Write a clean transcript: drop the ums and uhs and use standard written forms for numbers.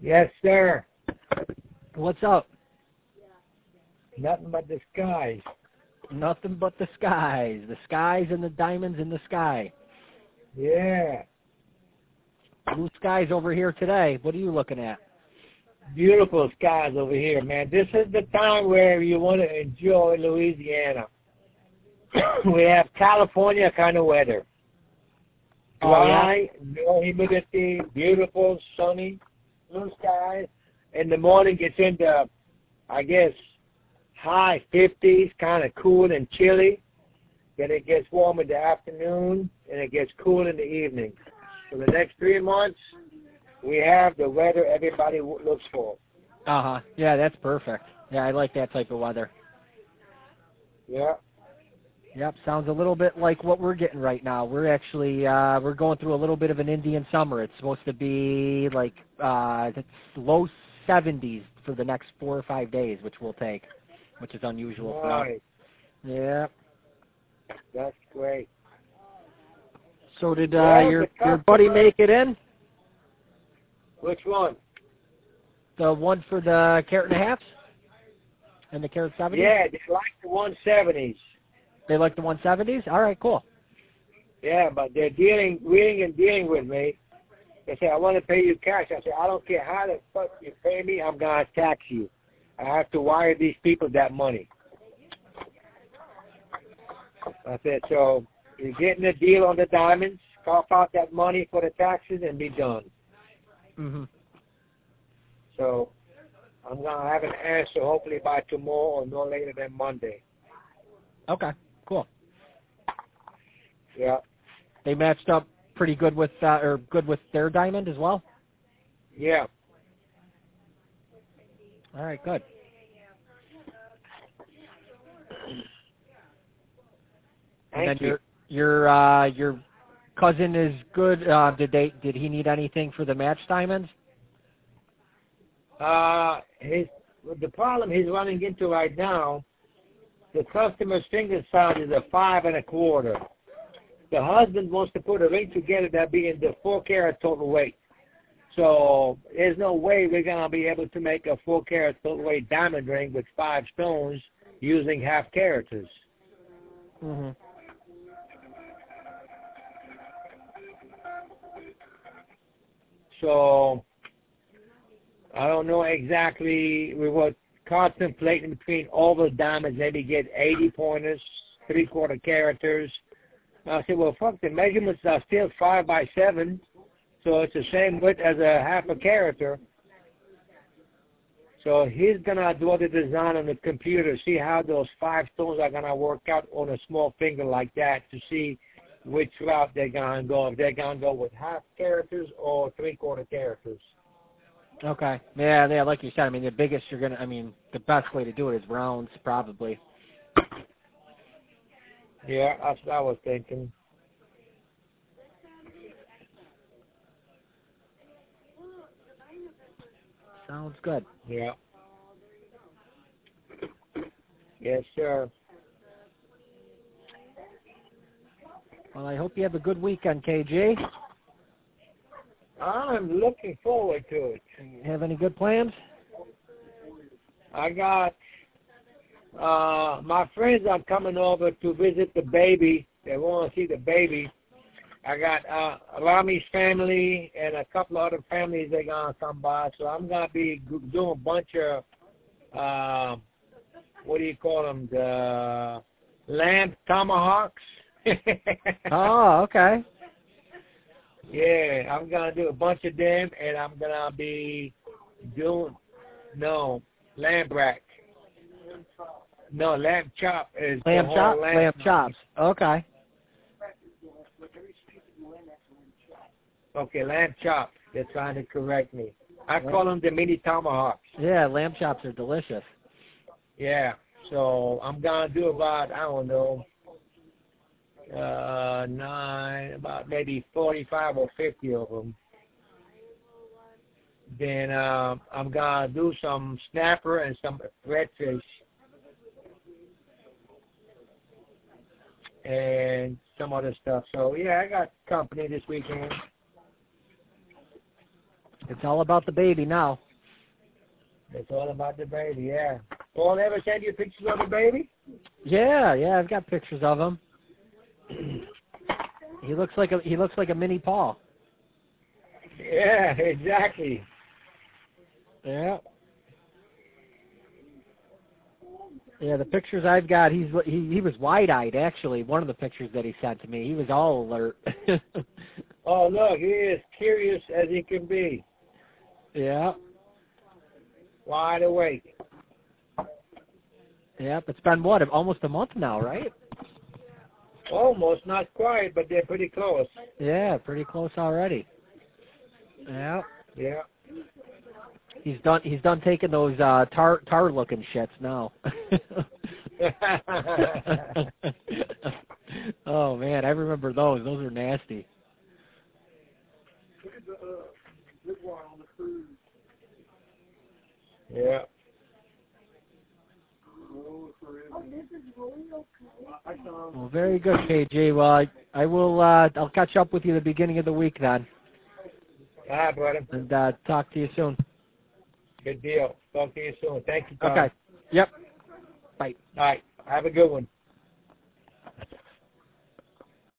Yes, sir. What's up? Nothing but the skies. Nothing but the skies. The skies and the diamonds in the sky. Yeah. Blue skies over here today. What are you looking at? Beautiful skies over here, man. This is the time where you want to enjoy Louisiana. We have California kind of weather. Dry, no humidity, beautiful, sunny, blue skies. In the morning, it's into, I guess, high 50s, kind of cool and chilly. Then it gets warm in the afternoon, and it gets cool in the evening. For the next 3 months, we have the weather everybody looks for. Uh-huh. Yeah, that's perfect. Yeah, I like that type of weather. Yeah. Yep, sounds a little bit like what we're getting right now. We're actually we're going through a little bit of an Indian summer. It's supposed to be like it's low 70s for the next 4 or 5 days, which we'll take, which is unusual for us. Yeah. That's great. So did your buddy make it in? Which one? The one for the carat and a halves and the carat 70s? Yeah, they like the 170s. They like the 170s? All right, cool. Yeah, but they're dealing with me. They say, I want to pay you cash. I say, I don't care how the fuck you pay me, I'm going to tax you. I have to wire these people that money. I said, so you're getting a deal on the diamonds, cough out that money for the taxes, and be done. Mm-hmm. So I'm going to have an answer hopefully by tomorrow or no later than Monday. Okay, cool. Yeah. They matched up pretty good with good with their diamond as well? Yeah. All right, good. Thank you. Your cousin is good. Did he need anything for the match diamonds? The problem he's running into right now, the customer's finger size is a 5 1/4. The husband wants to put a ring together that be in the 4 carat total weight. So there's no way we're gonna be able to make a 4 carat total weight diamond ring with 5 stones using half carats. Mm-hmm. So I don't know exactly. We were contemplating between all the diamonds, maybe get 80 pointers, 3/4 carats. I said, well, fuck, the measurements are still 5 by 7, so it's the same width as a half a carat. So he's gonna do the design on the computer, see how those 5 stones are gonna work out on a small finger like that to see which route they're gonna go. If they're gonna go with half carats or 3/4 carats. Okay. Yeah, like you said, I mean, the best way to do it is rounds, probably. Yeah, that's what I was thinking. Sounds good. Yeah. Yes, sir. Well, I hope you have a good weekend, KG. I'm looking forward to it. Have any good plans? I got my friends are coming over to visit the baby. They want to see the baby. I got Rami's family and a couple of other families they're going to come by. So I'm going to be doing a bunch of, what do you call them, the lamb tomahawks. Oh, okay. Yeah, I'm going to do a bunch of them, and I'm going to be doing, lamb rack. No, lamb chop is lamb chop. Lamb chops. Okay. Okay, lamb chops. They're trying to correct me. I call them the mini tomahawks. Yeah, lamb chops are delicious. Yeah, so I'm going to do about, I don't know, about maybe 45 or 50 of them. Then I'm going to do some snapper and some redfish. And some other stuff. So, yeah, I got company this weekend. It's all about the baby now. It's all about the baby, yeah. Paul ever send you pictures of the baby? Yeah, I've got pictures of him. He looks like a mini Paul. Yeah, exactly. Yeah. Yeah, the pictures I've got, he was wide-eyed, actually, one of the pictures that he sent to me. He was all alert. Oh, look, he is curious as he can be. Yeah. Wide awake. Yep, it's been, what, almost a month now, right? Almost, not quite, but they're pretty close. Yeah, pretty close already. Yeah. Yeah. He's done taking those tar-looking shits now. Oh, man, I remember those. Those are nasty. Yeah. Well, very good, KJ. Well, I will. I'll catch up with you at the beginning of the week then, All right, brother. and talk to you soon. Good deal. Talk to you soon. Thank you, Tom. Okay. Yep. Bye. All right. Have a good one.